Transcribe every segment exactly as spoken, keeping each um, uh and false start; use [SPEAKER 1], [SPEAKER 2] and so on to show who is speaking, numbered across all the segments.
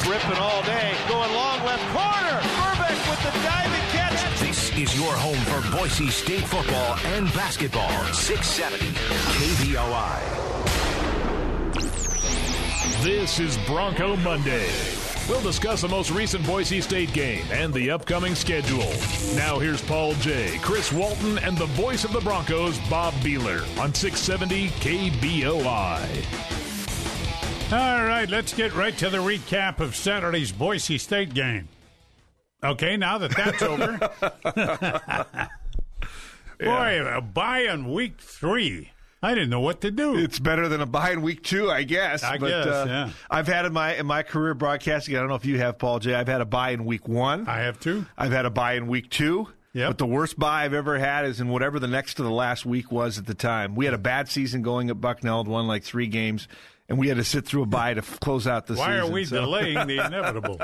[SPEAKER 1] ripping all day, going long left corner. Verbeek with the diving catch.
[SPEAKER 2] This is your home for Boise State football and basketball. six seventy K V O I.
[SPEAKER 3] This is Bronco Monday. We'll discuss the most recent Boise State game and the upcoming schedule. Now here's Paul Jay, Chris Walton, and the voice of the Broncos, Bob Beeler, on six seventy K B O I.
[SPEAKER 4] All right, let's get right to the recap of Saturday's Boise State game. Okay, now that that's over. Boy, a bye on week three. I didn't know what to do.
[SPEAKER 5] It's better than a bye in week two, I guess.
[SPEAKER 4] I
[SPEAKER 5] but,
[SPEAKER 4] guess,
[SPEAKER 5] uh,
[SPEAKER 4] yeah.
[SPEAKER 5] I've had in my in my career broadcasting, I don't know if you have, Paul J. I've had a bye in week one.
[SPEAKER 4] I have too.
[SPEAKER 5] I've had a bye in week two.
[SPEAKER 4] Yep.
[SPEAKER 5] But the worst bye I've ever had is in whatever the next to the last week was at the time. We had a bad season going at Bucknell, won like three games, and we had to sit through a bye to f- close out the
[SPEAKER 4] Why
[SPEAKER 5] season.
[SPEAKER 4] Why are we
[SPEAKER 5] so.
[SPEAKER 4] delaying the inevitable?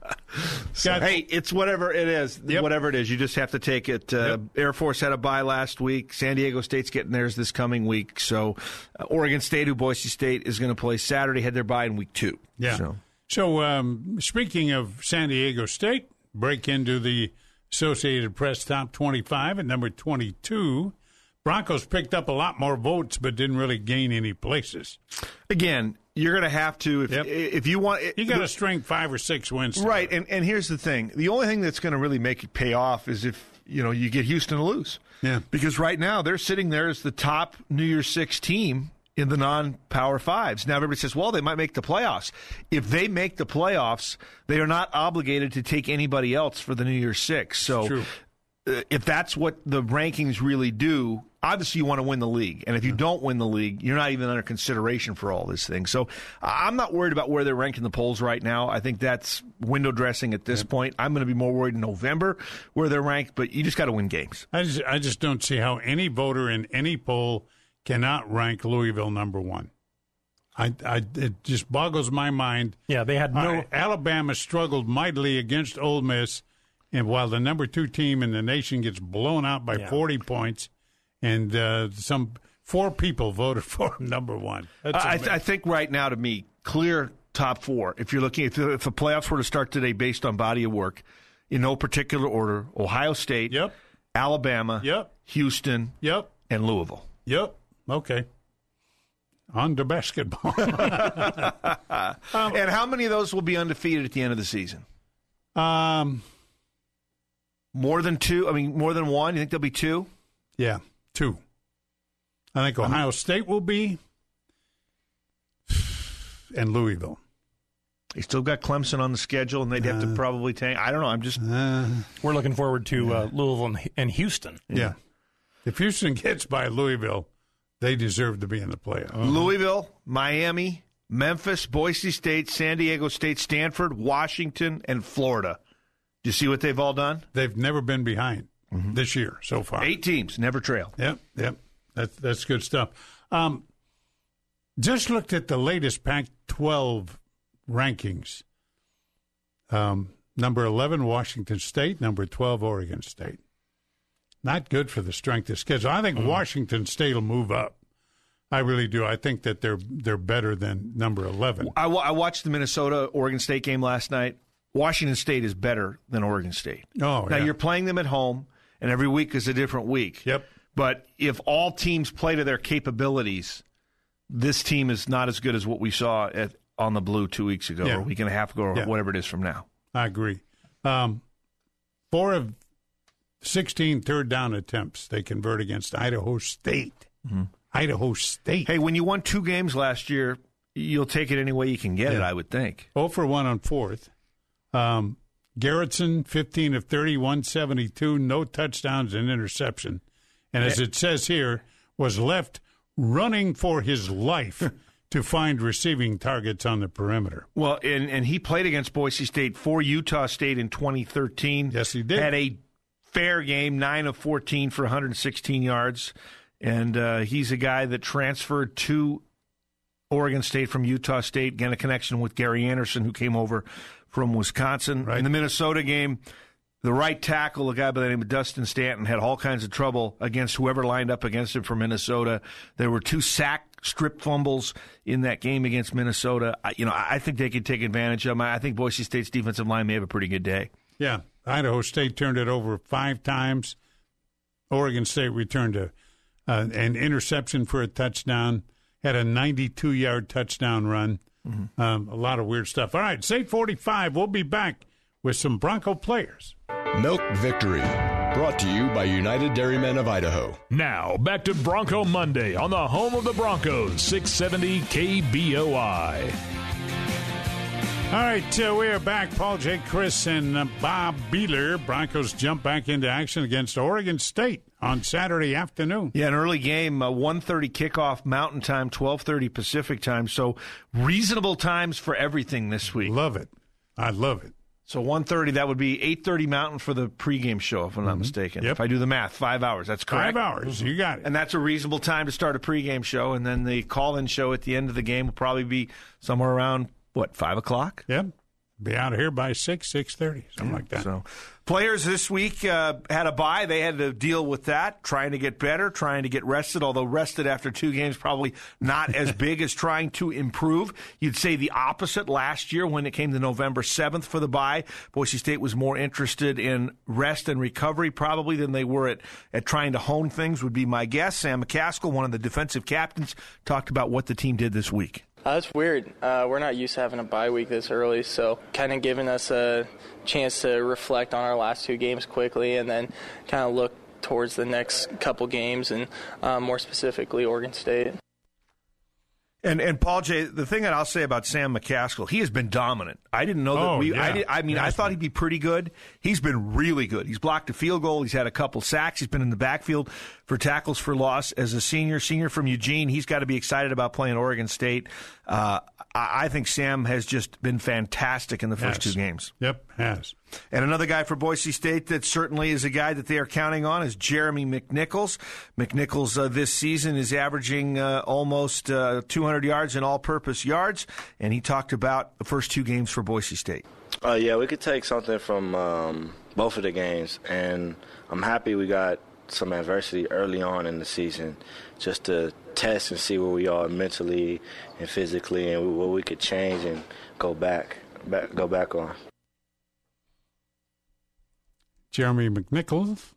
[SPEAKER 5] So, hey, it's whatever it is.
[SPEAKER 4] Yep.
[SPEAKER 5] Whatever it is, you just have to take it. Uh, yep. Air Force had a bye last week. San Diego State's getting theirs this coming week. So uh, Oregon State, who Boise State is going to play Saturday, had their bye in week two.
[SPEAKER 4] Yeah.
[SPEAKER 5] So,
[SPEAKER 4] so um, speaking of San Diego State, break into the Associated Press top twenty-five at number twenty-two. Broncos picked up a lot more votes but didn't really gain any places.
[SPEAKER 5] Again, you're going to have to, if,
[SPEAKER 4] yep.
[SPEAKER 5] if you want.
[SPEAKER 4] You got to string five or six wins.
[SPEAKER 5] Right, and, and here's the thing. The only thing that's going to really make it pay off is if, you know, you get Houston to lose.
[SPEAKER 4] Yeah.
[SPEAKER 5] Because right now they're sitting there as the top New Year's Six team in the non-Power Fives. Now everybody says, well, they might make the playoffs. If they make the playoffs, they are not obligated to take anybody else for the New Year's Six. So
[SPEAKER 4] True.
[SPEAKER 5] Uh, if that's what the rankings really do, obviously you want to win the league. And if you don't win the league, you're not even under consideration for all this thing. So I'm not worried about where they're ranked in the polls right now. I think that's window dressing at this yep. point. I'm going to be more worried in November where they're ranked, but you just got to win games.
[SPEAKER 4] I just, I just don't see how any voter in any poll cannot rank Louisville number one. I, I, it just boggles my mind.
[SPEAKER 6] Yeah, they had no.
[SPEAKER 4] Uh, Alabama struggled mightily against Ole Miss, and while the number two team in the nation gets blown out by yeah. forty points, and uh, some four people voted for him number one. That's
[SPEAKER 5] I, th- I think right now, to me, clear top four. If you're looking, if the, if the playoffs were to start today based on body of work, in no particular order: Ohio State,
[SPEAKER 4] yep,
[SPEAKER 5] Alabama,
[SPEAKER 4] yep,
[SPEAKER 5] Houston,
[SPEAKER 4] yep,
[SPEAKER 5] and Louisville.
[SPEAKER 4] Yep. Okay. On to basketball.
[SPEAKER 5] um, and how many of those will be undefeated at the end of the season?
[SPEAKER 4] Um,
[SPEAKER 5] more than two. I mean, more than one. You think there'll be two?
[SPEAKER 4] Yeah, two. I think Ohio um, State will be, and Louisville.
[SPEAKER 5] They still got Clemson on the schedule, and they'd have uh, to probably tank. I don't know. I'm just.
[SPEAKER 6] Uh, we're looking forward to uh, Louisville and Houston.
[SPEAKER 4] Yeah. yeah. If Houston gets by Louisville, they deserve to be in the playoffs. Uh-huh.
[SPEAKER 5] Louisville, Miami, Memphis, Boise State, San Diego State, Stanford, Washington, and Florida. Do you see what they've all done?
[SPEAKER 4] They've never been behind mm-hmm. this year so far.
[SPEAKER 5] Eight teams, never trail.
[SPEAKER 4] Yep, yep. That's, that's good stuff. Um, just looked at the latest Pac twelve rankings. Um, number eleven, Washington State. Number twelve, Oregon State. Not good for the strength of schedule. I think mm. Washington State will move up. I really do. I think that they're they're better than number eleven.
[SPEAKER 5] I, I watched the Minnesota-Oregon State game last night. Washington State is better than Oregon State.
[SPEAKER 4] Oh,
[SPEAKER 5] now,
[SPEAKER 4] yeah.
[SPEAKER 5] you're playing them at home, and every week is a different week.
[SPEAKER 4] Yep.
[SPEAKER 5] But if all teams play to their capabilities, this team is not as good as what we saw at, on the Blue two weeks ago, yeah. or a week and a half ago, or yeah. whatever it is from now.
[SPEAKER 4] I agree. Um, four of sixteen third down attempts they convert against Idaho State. Mm-hmm. Idaho State.
[SPEAKER 5] Hey, when you won two games last year, you'll take it any way you can get yeah. it, I would think.
[SPEAKER 4] oh for one on fourth. Um, Garrettson, fifteen of thirty, one seventy-two, no touchdowns and interception. And as it says here, was left running for his life to find receiving targets on the perimeter.
[SPEAKER 5] Well, and, and he played against Boise State for Utah State in twenty thirteen.
[SPEAKER 4] Yes, he did.
[SPEAKER 5] Had a fair game, nine of fourteen for one hundred sixteen yards. And uh, he's a guy that transferred to Oregon State from Utah State. Again, a connection with Gary Anderson, who came over from Wisconsin.
[SPEAKER 4] Right.
[SPEAKER 5] In the Minnesota game, The right tackle, a guy by the name of Dustin Stanton, had all kinds of trouble against whoever lined up against him for Minnesota. There were two sack strip fumbles in that game against Minnesota. I, you know, I think they could take advantage of them. I think Boise State's defensive line may have a pretty good day.
[SPEAKER 4] Yeah, Idaho State turned it over five times. Oregon State returned a, uh, an interception for a touchdown, had a ninety-two-yard touchdown run. Mm-hmm. Um, a lot of weird stuff. All right, it's eight forty-five. We'll be back with some Bronco players.
[SPEAKER 7] Milk Victory, brought to you by United Dairymen of Idaho.
[SPEAKER 3] Now, back to Bronco Monday on the home of the Broncos, six seventy K B O I.
[SPEAKER 4] All right, uh, we are back. Paul J. Chris and uh, Bob Beeler. Broncos jump back into action against Oregon State on Saturday afternoon.
[SPEAKER 5] Yeah, an early game, uh, one thirty kickoff Mountain Time, twelve thirty Pacific Time. So reasonable times for everything this week.
[SPEAKER 4] Love it. I love it.
[SPEAKER 5] So one thirty, that would be eight thirty Mountain for the pregame show, if I'm not mm-hmm. mistaken.
[SPEAKER 4] Yep.
[SPEAKER 5] If I do the math, five hours. That's correct.
[SPEAKER 4] Five hours. You got it.
[SPEAKER 5] And that's a reasonable time to start a pregame show. And then the call-in show at the end of the game will probably be somewhere around, what, five o'clock?
[SPEAKER 4] Yep. Be out of here by six, six thirty, something yeah, like that.
[SPEAKER 5] So, players this week uh, had a bye. They had to deal with that, trying to get better, trying to get rested, although rested after two games probably not as big as trying to improve. You'd say the opposite last year when it came to November seventh for the bye. Boise State was more interested in rest and recovery probably than they were at, at trying to hone things, would be my guess. Sam McCaskill, one of the defensive captains, talked about what the team did this week.
[SPEAKER 8] Uh, it's weird. Uh, we're not used to having a bye week this early, so kind of giving us a chance to reflect on our last two games quickly and then kind of look towards the next couple games and um, more specifically Oregon State.
[SPEAKER 5] And and Paul J., the thing that I'll say about Sam McCaskill, he has been dominant. I didn't know that
[SPEAKER 4] oh,
[SPEAKER 5] we.
[SPEAKER 4] Yeah.
[SPEAKER 5] I, did, I mean, I thought he'd be pretty good. He's been really good. He's blocked a field goal. He's had a couple sacks. He's been in the backfield for tackles for loss as a senior. Senior from Eugene. He's got to be excited about playing Oregon State. Uh, I, I think Sam has just been fantastic in the first
[SPEAKER 4] yes.
[SPEAKER 5] two games.
[SPEAKER 4] Yep, has.
[SPEAKER 5] And another guy for Boise State that certainly is a guy that they are counting on is Jeremy McNichols. McNichols uh, this season is averaging uh, almost uh, two hundred yards in all-purpose yards, and he talked about the first two games for Boise State.
[SPEAKER 9] Uh, yeah, we could take something from um, both of the games, and I'm happy we got some adversity early on in the season just to test and see where we are mentally and physically and what we could change and go back, back go back on.
[SPEAKER 4] Jeremy McNichols.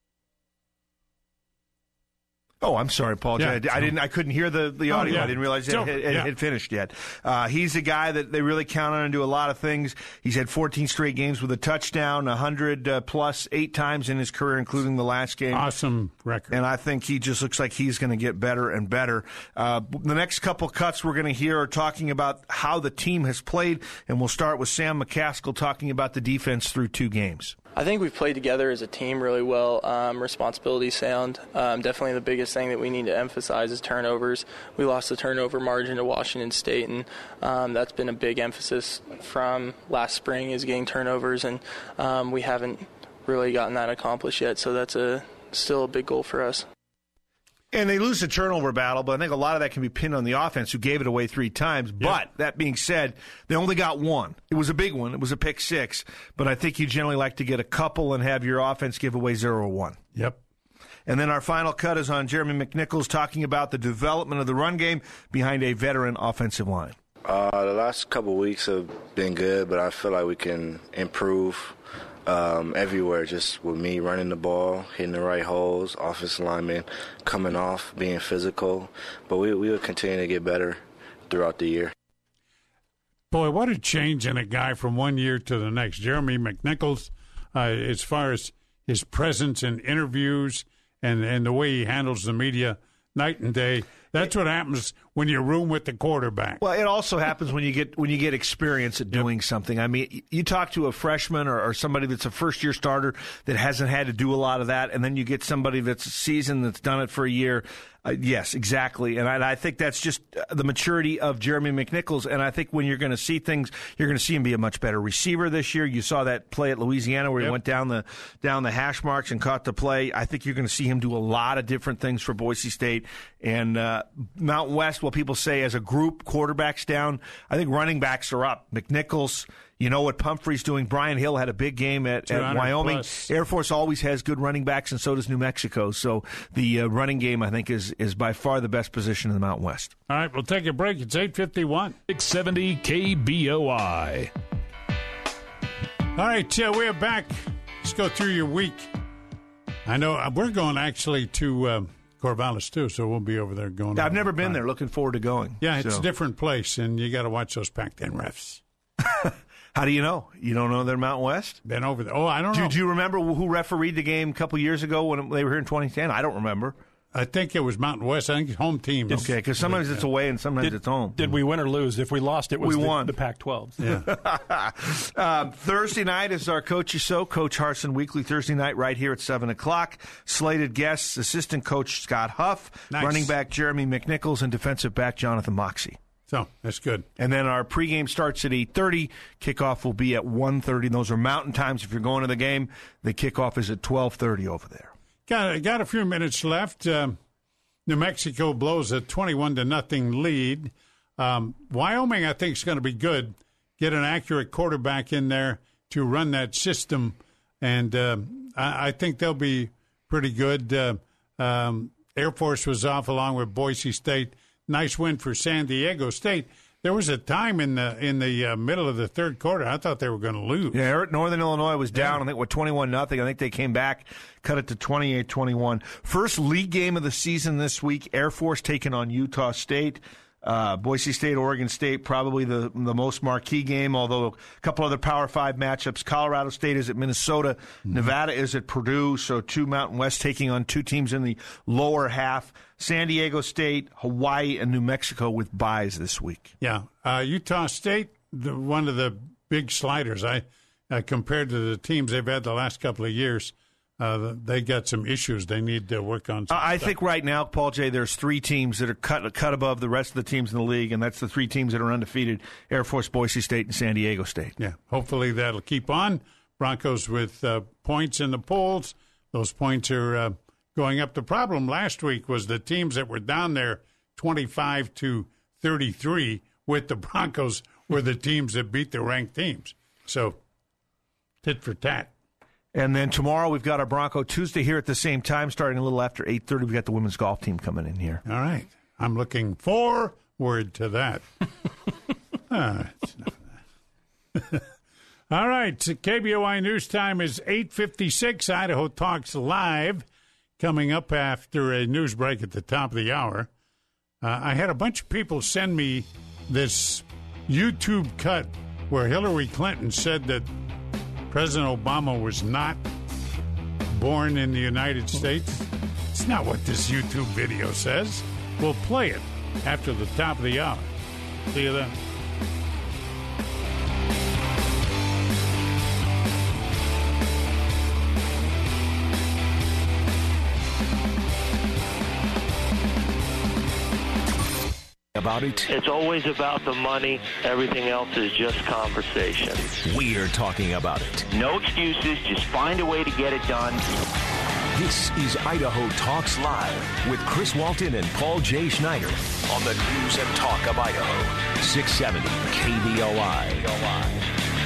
[SPEAKER 5] Oh, I'm sorry, Paul. Yeah, I, I didn't. I couldn't hear the, the audio.
[SPEAKER 4] Oh, yeah.
[SPEAKER 5] I didn't realize it,
[SPEAKER 4] so,
[SPEAKER 5] it, it
[SPEAKER 4] yeah.
[SPEAKER 5] had finished yet. Uh, he's a guy that they really count on to do a lot of things. He's had fourteen straight games with a touchdown, one hundred uh, plus eight times in his career, including the last game.
[SPEAKER 4] Awesome record.
[SPEAKER 5] And I think he just looks like he's going to get better and better. Uh, the next couple cuts we're going to hear are talking about how the team has played, and we'll start with Sam McCaskill talking about the defense through two games.
[SPEAKER 8] I think we've played together as a team really well, um, responsibility sound. Um, definitely the biggest thing that we need to emphasize is turnovers. We lost the turnover margin to Washington State, and um, that's been a big emphasis from last spring is getting turnovers, and um, we haven't really gotten that accomplished yet, so that's a still a big goal for us.
[SPEAKER 5] And they lose the turnover battle, but I think a lot of that can be pinned on the offense, who gave it away three times. Yep. But that being said, they only got one. It was a big one. It was a pick six. But I think you generally like to get a couple and have your offense give away zero or one.
[SPEAKER 4] Yep.
[SPEAKER 5] And then our final cut is on Jeremy McNichols talking about the development of the run game behind a veteran offensive line.
[SPEAKER 9] Uh, the last couple of weeks have been good, but I feel like we can improve Um, everywhere, just with me running the ball, hitting the right holes, offensive linemen coming off, being physical. But we we will continue to get better throughout the year.
[SPEAKER 4] Boy, what a change in a guy from one year to the next. Jeremy McNichols, uh, as far as his presence in interviews and, and the way he handles the media night and day. That's what happens when you room with the quarterback.
[SPEAKER 5] Well, it also happens when you get when you get experience at doing yep. something. I mean, you talk to a freshman or, or somebody that's a first-year starter that hasn't had to do a lot of that, and then you get somebody that's seasoned that's done it for a year. Uh, yes, exactly. And I, and I think that's just the maturity of Jeremy McNichols. And I think when you're going to see things, you're going to see him be a much better receiver this year. You saw that play at Louisiana where yep. he went down the down the hash marks and caught the play. I think you're going to see him do a lot of different things for Boise State. And uh, Mountain West, West, while people say as a group, quarterbacks down, I think running backs are up. McNichols, you know what Pumphrey's doing. Brian Hill had a big game at, at Wyoming. Plus. Air Force always has good running backs, and so does New Mexico. So the uh, running game, I think, is, is by far the best position in the Mountain West.
[SPEAKER 4] All right, we'll take a break. It's eight fifty-one.
[SPEAKER 3] six seventy K B O I.
[SPEAKER 4] All right, uh, we're back. Let's go through your week. I know uh, we're going actually to uh, Corvallis, too, so we'll be over there going.
[SPEAKER 5] I've never been there. Looking forward to going.
[SPEAKER 4] Yeah, it's
[SPEAKER 5] so.
[SPEAKER 4] a different place, and you got to watch those Pac ten refs.
[SPEAKER 5] How do you know? You don't know they're Mountain West?
[SPEAKER 4] Been over there. Oh, I don't
[SPEAKER 5] do,
[SPEAKER 4] know.
[SPEAKER 5] Do you remember who refereed the game a couple years ago when they were here in twenty ten? I don't remember.
[SPEAKER 4] I think it was Mountain West. I think it's home team.
[SPEAKER 5] Okay, because sometimes it's away and sometimes
[SPEAKER 6] did,
[SPEAKER 5] it's home.
[SPEAKER 6] Did we win or lose? If we lost, it was
[SPEAKER 5] we
[SPEAKER 6] the,
[SPEAKER 5] won.
[SPEAKER 6] the Pac twelve.
[SPEAKER 4] Yeah.
[SPEAKER 5] uh, Thursday night is our Coach You So, Coach Harsin Weekly Thursday night right here at seven o'clock. Slated guests, assistant coach Scott Huff,
[SPEAKER 4] nice.
[SPEAKER 5] running back Jeremy McNichols, and defensive back Jonathan Moxie.
[SPEAKER 4] So, that's good.
[SPEAKER 5] And then our pregame starts at eight thirty. Kickoff will be at one thirty. Those are mountain times. If you're going to the game, the kickoff is at twelve thirty over there.
[SPEAKER 4] Got, got a few minutes left. Um, New Mexico blows a twenty-one to nothing lead. Um, Wyoming, I think, is going to be good. Get an accurate quarterback in there to run that system, and uh, I, I think they'll be pretty good. Uh, um, Air Force was off along with Boise State. Nice win for San Diego State. There was a time in the in the uh, middle of the third quarter I thought they were going to lose.
[SPEAKER 5] Yeah, Northern Illinois was down, yeah. I think, with twenty-one nothing. I think they came back, cut it to twenty-eight twenty-one. First league game of the season this week, Air Force taking on Utah State. Uh, Boise State, Oregon State, probably the the most marquee game, although a couple other Power Five matchups. Colorado State is at Minnesota. Mm-hmm. Nevada is at Purdue, so two Mountain West taking on two teams in the lower half. San Diego State, Hawaii, and New Mexico with byes this week.
[SPEAKER 4] Yeah. Uh, Utah State, the, one of the big sliders. I uh, compared to the teams they've had the last couple of years, uh, they got some issues they need to work on. Some
[SPEAKER 5] I
[SPEAKER 4] stuff.
[SPEAKER 5] think right now, Paul J., there's three teams that are cut cut above the rest of the teams in the league, and that's the three teams that are undefeated: Air Force, Boise State, and San Diego State.
[SPEAKER 4] Yeah. Hopefully that'll keep on. Broncos with uh, points in the polls. Those points are uh, going up. The problem last week was the teams that were down there twenty-five to thirty-three with the Broncos were the teams that beat the ranked teams. So, tit for tat.
[SPEAKER 5] And then tomorrow we've got our Bronco Tuesday here at the same time, starting a little after eight thirty. We've got the women's golf team coming in here.
[SPEAKER 4] All right. I'm looking forward to that. ah, that's enough of that. All right. K B O I News Time is eight fifty-six. Idaho Talks Live. Coming up after a news break at the top of the hour. Uh, I had a bunch of people send me this YouTube cut where Hillary Clinton said that President Obama was not born in the United States. It's not what this YouTube video says. We'll play it after the top of the hour. See you then.
[SPEAKER 2] About it.
[SPEAKER 10] It's always about the money. Everything else is just conversation.
[SPEAKER 2] We're talking about it.
[SPEAKER 10] No excuses. Just find a way to get it done.
[SPEAKER 2] This is Idaho Talks Live with Chris Walton and Paul J. Schneider on the News and Talk of Idaho. six seventy K B O I.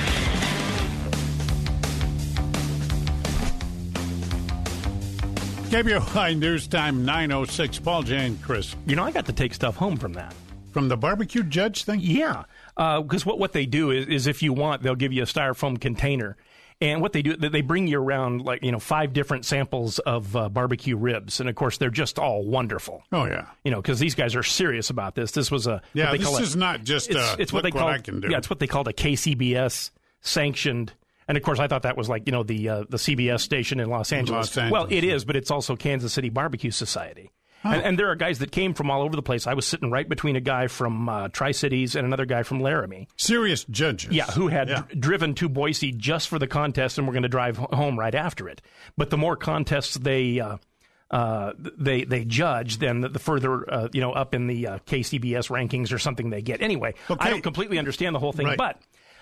[SPEAKER 4] K B O I News Time nine oh six. Paul J. and Chris.
[SPEAKER 6] You know, I got to take stuff home from that.
[SPEAKER 4] From the barbecue judge thing?
[SPEAKER 6] Yeah, because uh, what, what they do is, is if you want, they'll give you a styrofoam container. And what they do, they bring you around, like, you know, five different samples of uh, barbecue ribs. And, of course, they're just all wonderful.
[SPEAKER 4] Oh, yeah.
[SPEAKER 6] You know, because these guys are serious about this. This was a...
[SPEAKER 4] Yeah,
[SPEAKER 6] what they
[SPEAKER 4] this
[SPEAKER 6] call
[SPEAKER 4] is
[SPEAKER 6] a,
[SPEAKER 4] not just
[SPEAKER 6] it's,
[SPEAKER 4] uh,
[SPEAKER 6] it's what
[SPEAKER 4] look
[SPEAKER 6] they
[SPEAKER 4] what
[SPEAKER 6] called,
[SPEAKER 4] I can do.
[SPEAKER 6] Yeah, it's what they called a K C B S sanctioned. And, of course, I thought that was like, you know, the uh, the C B S station in Los Angeles.
[SPEAKER 4] Los Angeles.
[SPEAKER 6] Well, it is, but it's also Kansas City Barbecue Society. Oh. And, and there are guys that came from all over the place. I was sitting right between a guy from uh, Tri-Cities and another guy from Laramie.
[SPEAKER 4] Serious judges.
[SPEAKER 6] Yeah, who had
[SPEAKER 4] yeah.
[SPEAKER 6] d- driven to Boise just for the contest and were going to drive home right after it. But the more contests they uh, uh, they they judge, then the, the further uh, you know up in the uh, K C B S rankings or something they get. Anyway,
[SPEAKER 4] okay.
[SPEAKER 6] I don't completely understand the whole thing,
[SPEAKER 4] right.
[SPEAKER 6] but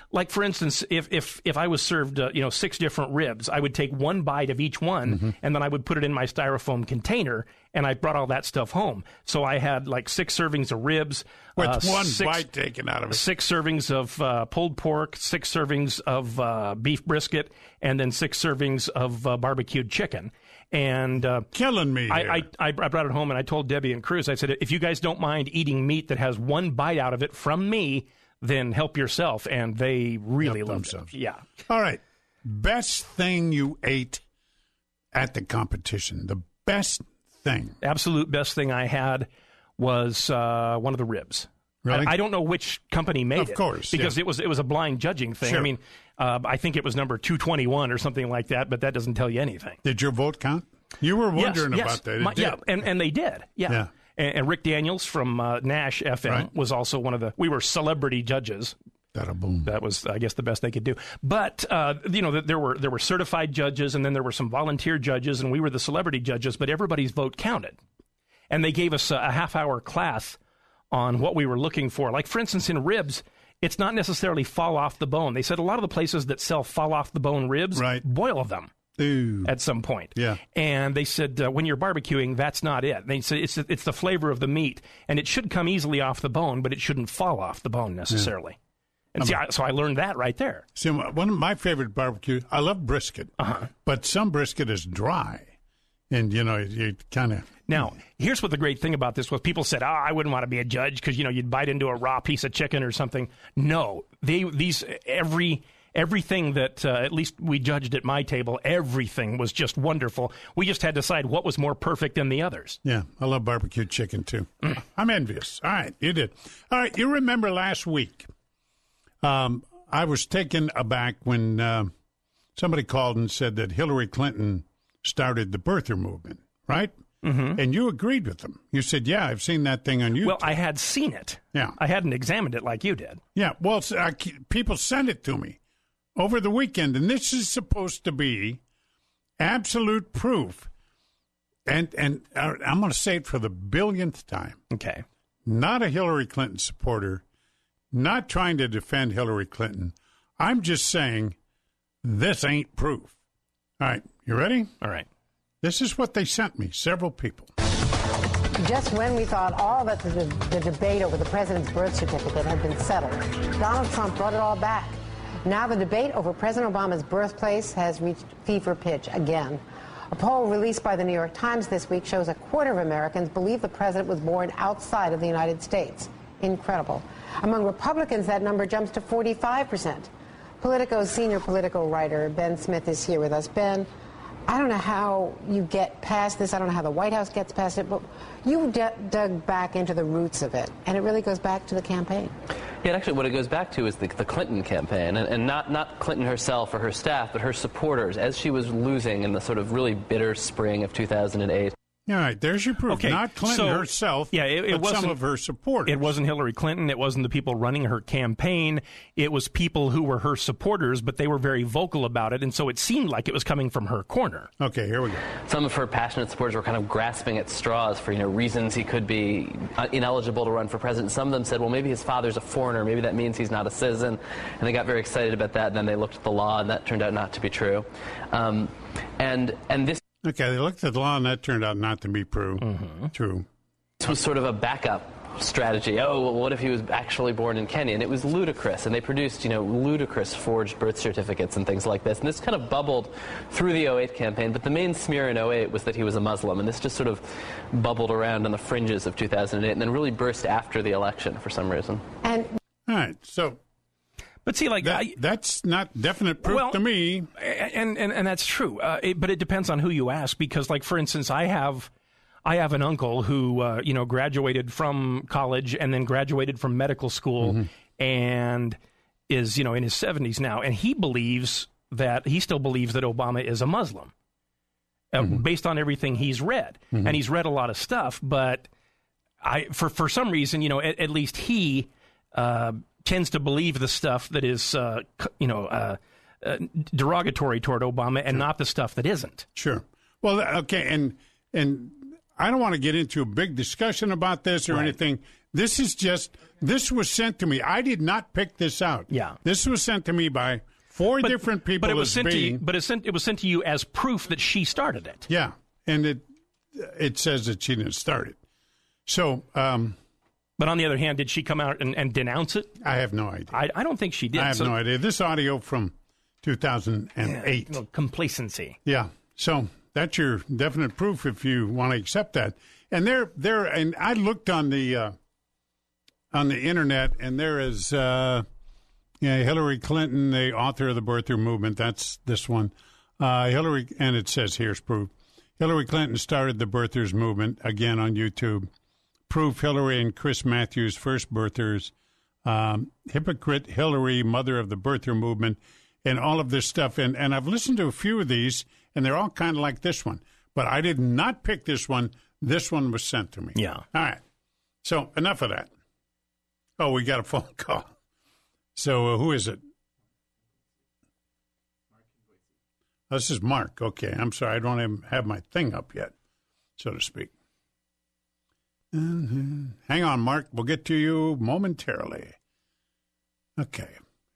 [SPEAKER 6] like for instance, if if if I was served uh, you know six different ribs, I would take one bite of each one, mm-hmm. and then I would put it in my styrofoam container, and I brought all that stuff home. So I had like six servings of ribs
[SPEAKER 4] with
[SPEAKER 6] uh,
[SPEAKER 4] one
[SPEAKER 6] six,
[SPEAKER 4] bite taken out of it.
[SPEAKER 6] Six servings of uh, pulled pork, six servings of uh, beef brisket, and then six servings of uh, barbecued chicken. And uh,
[SPEAKER 4] killing me.
[SPEAKER 6] I, I I brought it home and I told Debbie and Cruz, I said, if you guys don't mind eating meat that has one bite out of it from me, then help yourself. And they really
[SPEAKER 4] help
[SPEAKER 6] loved
[SPEAKER 4] themselves.
[SPEAKER 6] it. Yeah.
[SPEAKER 4] All right. Best thing you ate at the competition. The best thing.
[SPEAKER 6] Absolute best thing I had was uh, one of the ribs.
[SPEAKER 4] Really?
[SPEAKER 6] I, I don't know which company made
[SPEAKER 4] of
[SPEAKER 6] it.
[SPEAKER 4] Of course.
[SPEAKER 6] Because
[SPEAKER 4] yeah.
[SPEAKER 6] it was it was a blind judging thing.
[SPEAKER 4] Sure.
[SPEAKER 6] I mean, uh, I think it was number two twenty-one or something like that, but that doesn't tell you anything.
[SPEAKER 4] Did your vote count? You were wondering
[SPEAKER 6] yes,
[SPEAKER 4] about
[SPEAKER 6] yes.
[SPEAKER 4] that. It
[SPEAKER 6] My,
[SPEAKER 4] did.
[SPEAKER 6] Yeah, and, and they did. Yeah.
[SPEAKER 4] yeah.
[SPEAKER 6] And, and Rick Daniels from uh, Nash F M
[SPEAKER 4] right.
[SPEAKER 6] was also one of the, we were celebrity judges.
[SPEAKER 4] Boom.
[SPEAKER 6] That was, I guess, the best they could do. But uh, you know, there were there were certified judges, and then there were some volunteer judges, and we were the celebrity judges. But everybody's vote counted, and they gave us a, a half hour class on what we were looking for. Like for instance, in ribs, it's not necessarily fall off the bone. They said a lot of the places that sell fall off the bone ribs
[SPEAKER 4] right.
[SPEAKER 6] boil them.
[SPEAKER 4] Ooh.
[SPEAKER 6] At some point.
[SPEAKER 4] Yeah.
[SPEAKER 6] And they said, uh, when you're barbecuing, that's not it. They said it's it's the flavor of the meat, and it should come easily off the bone, but it shouldn't fall off the bone necessarily. Yeah. And see, I, so I learned that right there.
[SPEAKER 4] See, one of my favorite barbecue, I love brisket,
[SPEAKER 6] uh-huh.
[SPEAKER 4] but some brisket is dry, and you know, you kind of.
[SPEAKER 6] Now, here's what the great thing about this was: people said, "Oh, I wouldn't want to be a judge because you know you'd bite into a raw piece of chicken or something." No, they these every. Everything that, uh, at least we judged at my table, everything was just wonderful. We just had to decide what was more perfect than the others.
[SPEAKER 4] Yeah, I love barbecue chicken, too. Mm. I'm envious. All right, you did. All right, you remember last week, um, I was taken aback when uh, somebody called and said that Hillary Clinton started the birther movement, right?
[SPEAKER 6] Mm-hmm.
[SPEAKER 4] And you agreed with them. You said, yeah, I've seen that thing on YouTube.
[SPEAKER 6] Well, I had seen it.
[SPEAKER 4] Yeah.
[SPEAKER 6] I hadn't examined it like you did.
[SPEAKER 4] Yeah, well, I, people sent it to me over the weekend, and this is supposed to be absolute proof. And and I'm going to say it for the billionth time.
[SPEAKER 6] Okay.
[SPEAKER 4] Not a Hillary Clinton supporter, not trying to defend Hillary Clinton. I'm just saying this ain't proof. All right, you ready?
[SPEAKER 6] All right.
[SPEAKER 4] This is what they sent me, several people.
[SPEAKER 11] Just when we thought all that the, the debate over the president's birth certificate had been settled, Donald Trump brought it all back. Now the debate over President Obama's birthplace has reached fever pitch again. A poll released by the New York Times this week shows a quarter of Americans believe the president was born outside of the United States. Incredible. Among Republicans, that number jumps to forty-five percent. Politico's senior political writer, Ben Smith, is here with us. Ben, I don't know how you get past this. I don't know how the White House gets past it, but you d- dug back into the roots of it, and it really goes back to the campaign.
[SPEAKER 12] Yeah, actually what it goes back to is the, the Clinton campaign, and, and not, not Clinton herself or her staff, but her supporters, as she was losing in the sort of really bitter spring of two thousand eight.
[SPEAKER 4] All right, there's your proof.
[SPEAKER 6] Okay,
[SPEAKER 4] Not Clinton
[SPEAKER 6] so,
[SPEAKER 4] herself,
[SPEAKER 6] yeah, it, it
[SPEAKER 4] but
[SPEAKER 6] wasn't,
[SPEAKER 4] some of her supporters.
[SPEAKER 6] It wasn't Hillary Clinton. It wasn't the people running her campaign. It was people who were her supporters, but they were very vocal about it, and so it seemed like it was coming from her corner.
[SPEAKER 4] Okay, here we go.
[SPEAKER 12] Some of her passionate supporters were kind of grasping at straws for, you know, reasons he could be ineligible to run for president. Some of them said, well, maybe his father's a foreigner. Maybe that means he's not a citizen. And they got very excited about that, and then they looked at the law, and that turned out not to be true. Um, and and this...
[SPEAKER 4] Okay, they looked at the law, and that turned out not to be true.
[SPEAKER 6] Mm-hmm.
[SPEAKER 4] True.
[SPEAKER 12] This was sort of a backup strategy. Oh, well, what if he was actually born in Kenya? And it was ludicrous. And they produced, you know, ludicrous forged birth certificates and things like this. And this kind of bubbled through the oh eight campaign. But the main smear in oh eight was that he was a Muslim. And this just sort of bubbled around on the fringes of two thousand eight and then really burst after the election for some reason.
[SPEAKER 11] And
[SPEAKER 4] all right, so...
[SPEAKER 6] But see, like
[SPEAKER 4] that,
[SPEAKER 6] I,
[SPEAKER 4] that's not definite proof
[SPEAKER 6] well,
[SPEAKER 4] to me.
[SPEAKER 6] And and, and that's true. Uh, it, but it depends on who you ask, because, like, for instance, I have I have an uncle who uh, you know graduated from college and then graduated from medical school mm-hmm. and is you know in his seventies now, and he believes that he still believes that Obama is a Muslim, uh, mm-hmm. based on everything he's read, mm-hmm. and he's read a lot of stuff. But I for for some reason, you know, at, at least he. Uh, tends to believe the stuff that is, uh, you know, uh, uh, derogatory toward Obama and sure. not the stuff that isn't.
[SPEAKER 4] Sure. Well, okay, and and I don't want to get into a big discussion about this or right. anything. This is just, this was sent to me. I did not pick this out.
[SPEAKER 6] Yeah.
[SPEAKER 4] This was sent to me by four
[SPEAKER 6] but,
[SPEAKER 4] different people.
[SPEAKER 6] But it was
[SPEAKER 4] as
[SPEAKER 6] sent
[SPEAKER 4] being,
[SPEAKER 6] to you, but it, sent, it was sent to you as proof that she started it.
[SPEAKER 4] Yeah, and it it says that she didn't start it. So, um,
[SPEAKER 6] but on the other hand, did she come out and, and denounce it?
[SPEAKER 4] I have no idea.
[SPEAKER 6] I, I don't think she did.
[SPEAKER 4] I have
[SPEAKER 6] so,
[SPEAKER 4] no idea. This audio from two thousand eight.
[SPEAKER 6] Yeah, complacency.
[SPEAKER 4] Yeah. So that's your definite proof if you want to accept that. And there, there, and I looked on the uh, on the internet, and there is uh, yeah, Hillary Clinton, the author of the birther movement. That's this one. Uh, Hillary, and it says here's proof. Hillary Clinton started the birthers movement again on YouTube. Proof: Hillary and Chris Matthews, first birthers. Um, hypocrite Hillary, mother of the birther movement, and all of this stuff. And and I've listened to a few of these, and they're all kind of like this one. But I did not pick this one. This one was sent to me.
[SPEAKER 6] Yeah.
[SPEAKER 4] All right. So enough of that. Oh, we got a phone call. So uh, who is it? Oh, this is Mark. Okay. I'm sorry. I don't even have my thing up yet, so to speak. Mm-hmm. Hang on, Mark. We'll get to you momentarily. Okay.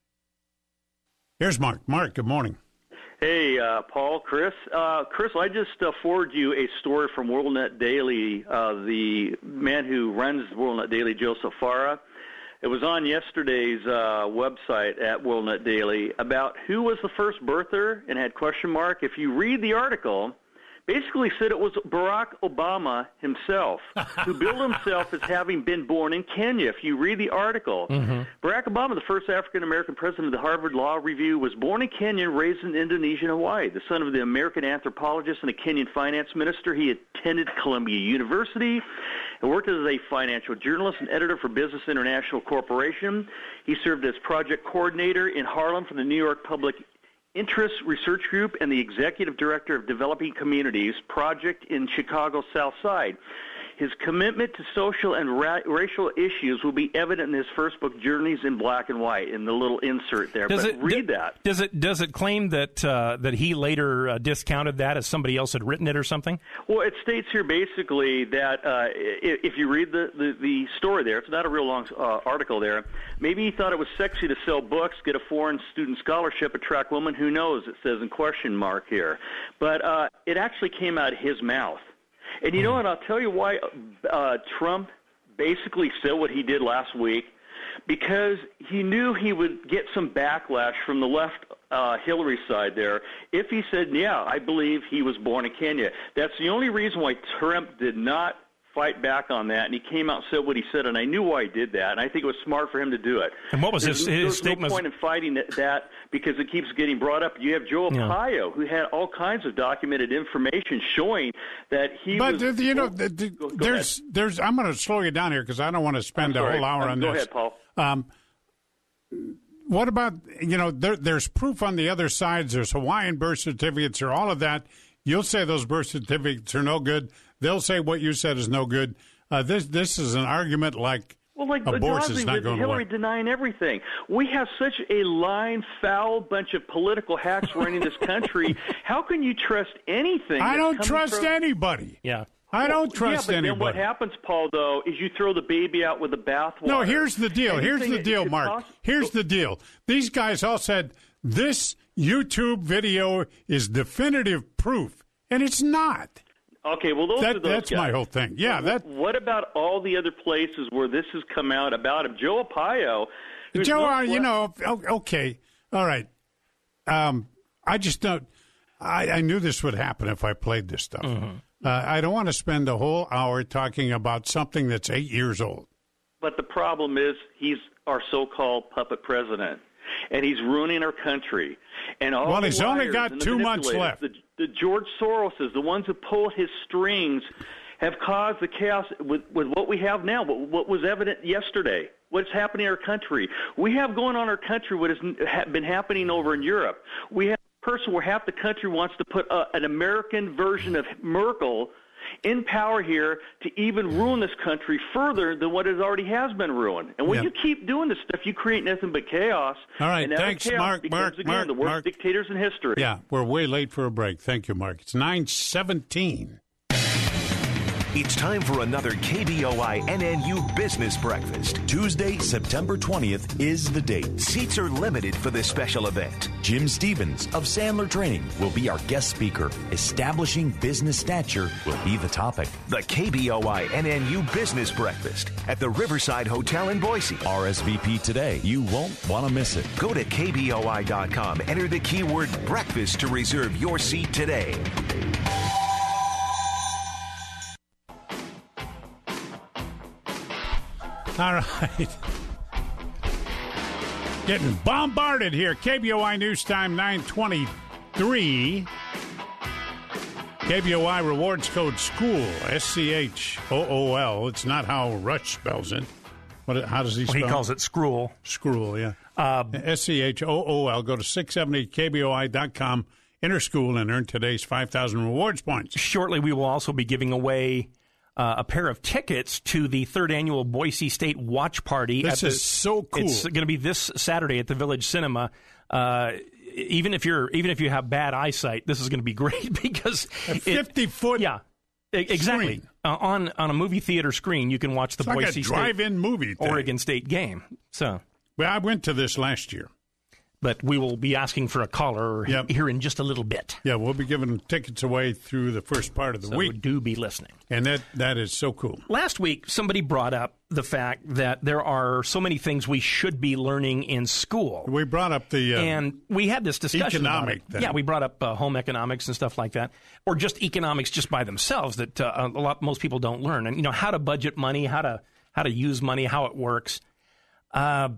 [SPEAKER 4] Here's Mark. Mark, good morning.
[SPEAKER 13] Hey, uh, Paul, Chris. Uh, Chris, I just uh, forwarded you a story from WorldNet Daily. Uh, the man who runs WorldNet Daily, Joseph Farah, it was on yesterday's uh, website at WorldNet Daily about who was the first birther and had question mark. If you read the article, basically said it was Barack Obama himself, who billed himself as having been born in Kenya. If you read the article, mm-hmm. Barack Obama, the first African-American president of the Harvard Law Review, was born in Kenya and raised in Indonesia and Hawaii. The son of the American anthropologist and a Kenyan finance minister, he attended Columbia University and worked as a financial journalist and editor for Business International Corporation. He served as project coordinator in Harlem for the New York Public Interest Research Group and the Executive Director of Developing Communities Project in Chicago's South Side. His commitment to social and ra- racial issues will be evident in his first book, Journeys in Black and White, in the little insert there.
[SPEAKER 6] Does
[SPEAKER 13] but
[SPEAKER 6] it,
[SPEAKER 13] read
[SPEAKER 6] d-
[SPEAKER 13] that.
[SPEAKER 6] Does it does it claim that uh, that he later uh, discounted that as somebody else had written it or something?
[SPEAKER 13] Well, it states here basically that uh, if you read the, the, the story there, it's not a real long uh, article there, maybe he thought it was sexy to sell books, get a foreign student scholarship, attract women, who knows, it says in question mark here. But uh, it actually came out of his mouth. And you know what? I'll tell you why uh, Trump basically said what he did last week. Because he knew he would get some backlash from the left uh, Hillary side there if he said, yeah, I believe he was born in Kenya. That's the only reason why Trump did not fight back on that, and he came out and said what he said, and I knew why he did that, and I think it was smart for him to do it.
[SPEAKER 6] And what was
[SPEAKER 13] there's,
[SPEAKER 6] his,
[SPEAKER 13] there's
[SPEAKER 6] his statement?
[SPEAKER 13] There's no point in fighting that, that because it keeps getting brought up. You have Joe
[SPEAKER 6] Yeah.
[SPEAKER 13] Arpaio, who had all kinds of documented information showing that he
[SPEAKER 4] But,
[SPEAKER 13] was...
[SPEAKER 4] uh, you know,
[SPEAKER 13] oh,
[SPEAKER 4] the, the,
[SPEAKER 13] go, go
[SPEAKER 4] there's,
[SPEAKER 13] ahead.
[SPEAKER 4] there's. I'm going to slow you down here because I don't want to spend
[SPEAKER 13] I'm
[SPEAKER 4] a
[SPEAKER 13] sorry.
[SPEAKER 4] whole hour
[SPEAKER 13] Um,
[SPEAKER 4] on
[SPEAKER 13] go
[SPEAKER 4] this.
[SPEAKER 13] ahead, Paul.
[SPEAKER 4] Um, what about, you know, there, there's proof on the other sides. There's Hawaiian birth certificates or all of that. You'll say those birth certificates are no good. They'll say what you said is no good. Uh, this this is an argument like,
[SPEAKER 13] Well, like
[SPEAKER 4] abortion is
[SPEAKER 13] Benghazi
[SPEAKER 4] not
[SPEAKER 13] with
[SPEAKER 4] going
[SPEAKER 13] Hillary
[SPEAKER 4] away.
[SPEAKER 13] denying everything. We have such a lying, foul bunch of political hacks running this country. How can you trust anything?
[SPEAKER 4] I
[SPEAKER 13] that's
[SPEAKER 4] don't
[SPEAKER 13] coming
[SPEAKER 4] trust
[SPEAKER 13] from...
[SPEAKER 4] anybody.
[SPEAKER 6] Yeah.
[SPEAKER 4] I don't
[SPEAKER 13] Well,
[SPEAKER 4] trust
[SPEAKER 13] yeah, but
[SPEAKER 4] anybody.
[SPEAKER 13] Then what happens, Paul, though, is you throw the baby out with the bathwater.
[SPEAKER 4] No, here's the deal.
[SPEAKER 13] Anything
[SPEAKER 4] Here's the
[SPEAKER 13] that
[SPEAKER 4] deal,
[SPEAKER 13] could
[SPEAKER 4] Mark.
[SPEAKER 13] poss-
[SPEAKER 4] Here's the deal. These guys all said this YouTube video is definitive proof, and it's not.
[SPEAKER 13] Okay, well, those
[SPEAKER 4] That-
[SPEAKER 13] are those
[SPEAKER 4] that's
[SPEAKER 13] guys.
[SPEAKER 4] my whole thing. Yeah,
[SPEAKER 13] But
[SPEAKER 4] that-
[SPEAKER 13] What about all the other places where this has come out about him? Joe Arpaio. who's
[SPEAKER 4] Joe,
[SPEAKER 13] no
[SPEAKER 4] uh, you
[SPEAKER 13] fle-
[SPEAKER 4] know, o- okay, all right. Um, I just don't. I, I knew this would happen if I played this stuff.
[SPEAKER 13] Mm-hmm.
[SPEAKER 4] Uh, I don't want to spend a whole hour talking about something that's eight years old.
[SPEAKER 13] But the problem is he's our so-called puppet president, and he's ruining our country. And all
[SPEAKER 4] Well,
[SPEAKER 13] the
[SPEAKER 4] he's only
[SPEAKER 13] liars
[SPEAKER 4] got
[SPEAKER 13] and the
[SPEAKER 4] two months
[SPEAKER 13] manipulators,
[SPEAKER 4] left.
[SPEAKER 13] The, the George Soroses, the ones who pull his strings, have caused the chaos with, with what we have now, what, what was evident yesterday, what's happening in our country. We have going on in our country what has ha- been happening over in Europe. We have a person where half the country wants to put a, an American version of Merkel in power here to even ruin this country further than what it already has been ruined. And when
[SPEAKER 4] Yeah.
[SPEAKER 13] you keep doing this stuff, you create nothing but chaos.
[SPEAKER 4] All right,
[SPEAKER 13] and that
[SPEAKER 4] thanks,
[SPEAKER 13] chaos
[SPEAKER 4] Mark,
[SPEAKER 13] becomes,
[SPEAKER 4] Mark,
[SPEAKER 13] again,
[SPEAKER 4] Mark,
[SPEAKER 13] the worst
[SPEAKER 4] Mark.
[SPEAKER 13] dictators in history.
[SPEAKER 4] Yeah, we're way late for a break. Thank you, Mark. It's nine seventeen.
[SPEAKER 2] It's time for another K B O I N N U Business Breakfast.
[SPEAKER 14] Tuesday, September twentieth is the date.
[SPEAKER 2] Seats are limited for this special event.
[SPEAKER 14] Jim Stevens of Sandler Training will be our guest speaker. Establishing business stature will be the topic.
[SPEAKER 2] The K B O I N N U Business Breakfast at the Riverside Hotel in Boise.
[SPEAKER 14] R S V P today. You won't want to miss it.
[SPEAKER 2] Go to K B O I dot com. Enter the keyword breakfast to reserve your seat today.
[SPEAKER 4] All right. Getting bombarded here. K B O I News Time, nine twenty-three. K B O I rewards code SCHOOL, S C H O O L. It's not how Rush spells it. What? How does he spell it?
[SPEAKER 6] Well, he calls it Scrool.
[SPEAKER 4] Scrool, yeah.
[SPEAKER 6] Uh,
[SPEAKER 4] S C H O O L. Go to six seventy K B O I dot com, enter school, and earn today's five thousand rewards points.
[SPEAKER 6] Shortly, we will also be giving away uh, a pair of tickets to the third annual Boise State Watch Party.
[SPEAKER 4] This
[SPEAKER 6] at
[SPEAKER 4] is
[SPEAKER 6] the,
[SPEAKER 4] so cool.
[SPEAKER 6] It's going to be this Saturday at the Village Cinema. Uh, even if you're, even if you have bad eyesight, this is going to be great because
[SPEAKER 4] a fifty foot,
[SPEAKER 6] yeah, exactly. Uh, on on a movie theater screen, you can watch the
[SPEAKER 4] it's
[SPEAKER 6] Boise
[SPEAKER 4] like a
[SPEAKER 6] State
[SPEAKER 4] drive-in movie thing.
[SPEAKER 6] Oregon State game. So,
[SPEAKER 4] well, I went to this last year.
[SPEAKER 6] But we will be asking for a caller
[SPEAKER 4] yep.
[SPEAKER 6] here in just a little bit.
[SPEAKER 4] Yeah, we'll be giving tickets away through the first part of the
[SPEAKER 6] so
[SPEAKER 4] week.
[SPEAKER 6] Do be listening.
[SPEAKER 4] And that that is so cool.
[SPEAKER 6] Last week, somebody brought up the fact that there are so many things we should be learning in school.
[SPEAKER 4] We brought up the uh,
[SPEAKER 6] and we had this discussion
[SPEAKER 4] economic
[SPEAKER 6] about it. Yeah, we brought up uh, home economics and stuff like that, or just economics just by themselves that uh, a lot most people don't learn. And you know how to budget money, how to how to use money, how it works. Uh,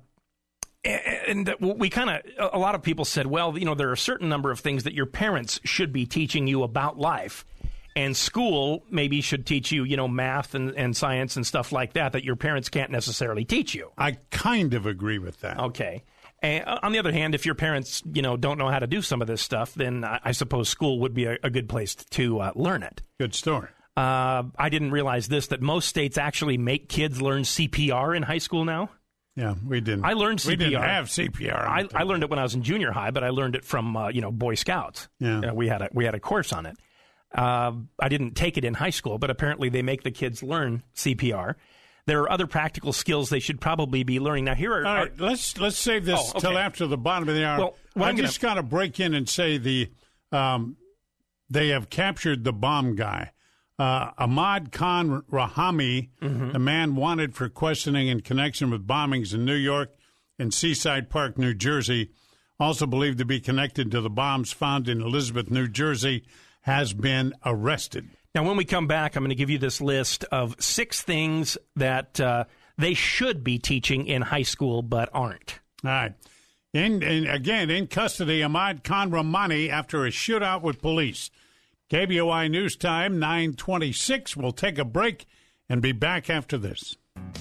[SPEAKER 6] And we kind of, a lot of people said, well, you know, there are a certain number of things that your parents should be teaching you about life. And school maybe should teach you, you know, math and, and science and stuff like that, that your parents can't necessarily teach you.
[SPEAKER 4] I kind of agree with that.
[SPEAKER 6] Okay. And on the other hand, if your parents, you know, don't know how to do some of this stuff, then I, I suppose school would be a, a good place to uh, learn it.
[SPEAKER 4] Good story.
[SPEAKER 6] Uh, I didn't realize this, that most states actually make kids learn C P R in high school now.
[SPEAKER 4] Yeah, we didn't.
[SPEAKER 6] I learned C P R.
[SPEAKER 4] We didn't have C P R.
[SPEAKER 6] I, I learned it when I was in junior high, but I learned it from uh, you know Boy Scouts.
[SPEAKER 4] Yeah,
[SPEAKER 6] uh, we had a we had a course on it. Uh, I didn't take it in high school, but apparently they make the kids learn C P R. There are other practical skills they should probably be learning. Now here are
[SPEAKER 4] all right.
[SPEAKER 6] Are,
[SPEAKER 4] let's let's save this
[SPEAKER 6] oh, okay.
[SPEAKER 4] till after the bottom of the hour.
[SPEAKER 6] Well, well
[SPEAKER 4] I
[SPEAKER 6] I'm
[SPEAKER 4] just
[SPEAKER 6] gonna...
[SPEAKER 4] got to break in and say the um, they have captured the bomb guy. Uh, Ahmad Khan Rahami,
[SPEAKER 6] mm-hmm.
[SPEAKER 4] the man wanted for questioning in connection with bombings in New York and Seaside Park, New Jersey, also believed to be connected to the bombs found in Elizabeth, New Jersey, has been arrested.
[SPEAKER 6] Now, when we come back, I'm going to give you this list of six things that uh, they should be teaching in high school but aren't.
[SPEAKER 4] All right. In, in, again, in custody, Ahmad Khan Rahami after a shootout with police. K B O I News Time, nine twenty-six. We'll take a break and be back after this.